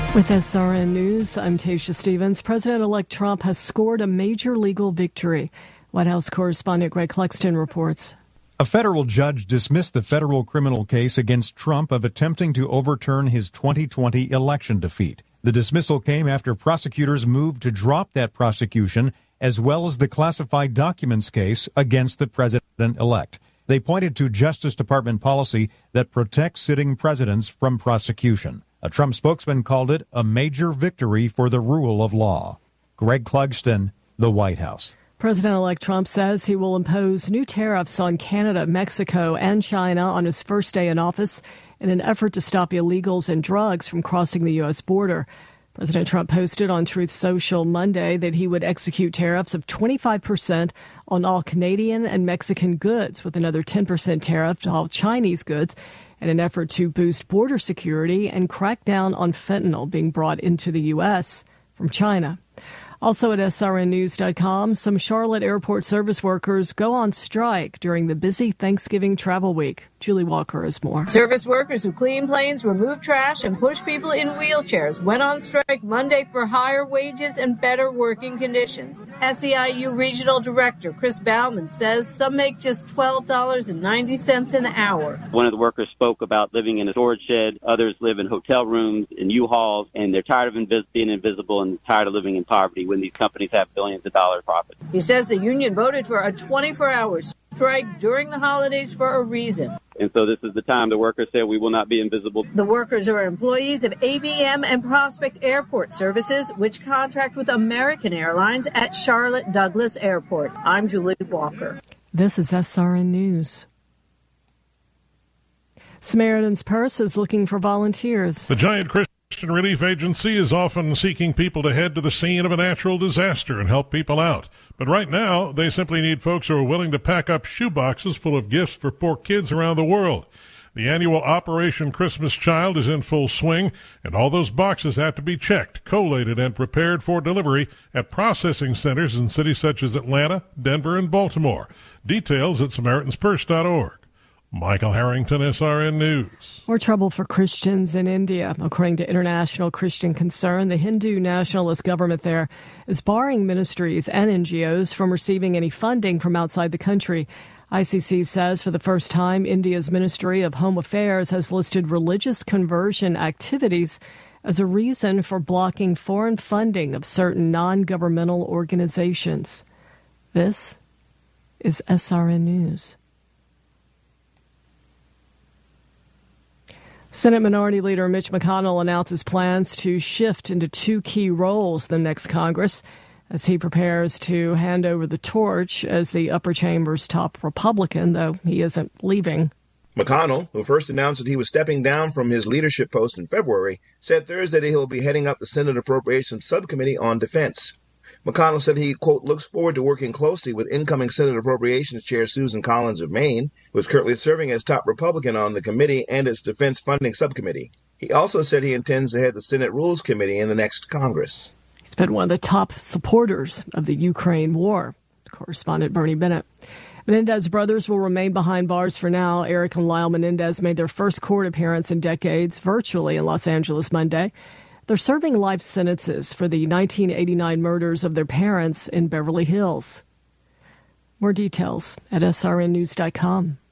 With SRN News, I'm Tasha Stevens. President-elect Trump has scored a major legal victory. White House correspondent Greg Clugston reports. A federal judge dismissed the federal criminal case against Trump of attempting to overturn his 2020 election defeat. The dismissal came after prosecutors moved to drop that prosecution, as well as the classified documents case against the president-elect. They pointed to Justice Department policy that protects sitting presidents from prosecution. A Trump spokesman called it a major victory for the rule of law. Greg Clugston, the White House. President-elect Trump says he will impose new tariffs on Canada, Mexico, and China on his first day in office in an effort to stop illegals and drugs from crossing the U.S. border. President Trump posted on Truth Social Monday that he would execute tariffs of 25% on all Canadian and Mexican goods, with another 10% tariff to all Chinese goods, in an effort to boost border security and crack down on fentanyl being brought into the U.S. from China. Also at srnnews.com, some Charlotte airport service workers go on strike during the busy Thanksgiving travel week. Julie Walker has more. Service workers who clean planes, remove trash, and push people in wheelchairs went on strike Monday for higher wages and better working conditions. SEIU Regional Director Chris Bauman says some make just $12.90 an hour. One of the workers spoke about living in a storage shed. Others live in hotel rooms, in U-Hauls, and they're tired of being invisible and tired of living in poverty when these companies have billions of dollars profit. He says the union voted for a 24-hour strike during the holidays for a reason. And so this is the time the workers said we will not be invisible. The workers are employees of ABM and Prospect Airport Services, which contract with American Airlines at Charlotte Douglas Airport. I'm Julie Walker. This is SRN News. Samaritan's Purse is looking for volunteers. The Giant Christian Relief Agency is often seeking people to head to the scene of a natural disaster and help people out. But right now, they simply need folks who are willing to pack up shoeboxes full of gifts for poor kids around the world. The annual Operation Christmas Child is in full swing, and all those boxes have to be checked, collated, and prepared for delivery at processing centers in cities such as Atlanta, Denver, and Baltimore. Details at SamaritansPurse.org. Michael Harrington, SRN News. More trouble for Christians in India. According to International Christian Concern, the Hindu nationalist government there is barring ministries and NGOs from receiving any funding from outside the country. ICC says for the first time, India's Ministry of Home Affairs has listed religious conversion activities as a reason for blocking foreign funding of certain non-governmental organizations. This is SRN News. Senate Minority Leader Mitch McConnell announces plans to shift into two key roles the next Congress as he prepares to hand over the torch as the upper chamber's top Republican, though he isn't leaving. McConnell, who first announced that he was stepping down from his leadership post in February, said Thursday that he'll be heading up the Senate Appropriations Subcommittee on Defense. McConnell said he, quote, looks forward to working closely with incoming Senate Appropriations Chair Susan Collins of Maine, who is currently serving as top Republican on the committee and its Defense Funding Subcommittee. He also said he intends to head the Senate Rules Committee in the next Congress. He's been one of the top supporters of the Ukraine war. Correspondent Bernie Bennett. Menendez brothers will remain behind bars for now. Eric and Lyle Menendez made their first court appearance in decades virtually in Los Angeles Monday. They're serving life sentences for the 1989 murders of their parents in Beverly Hills. More details at srnnews.com.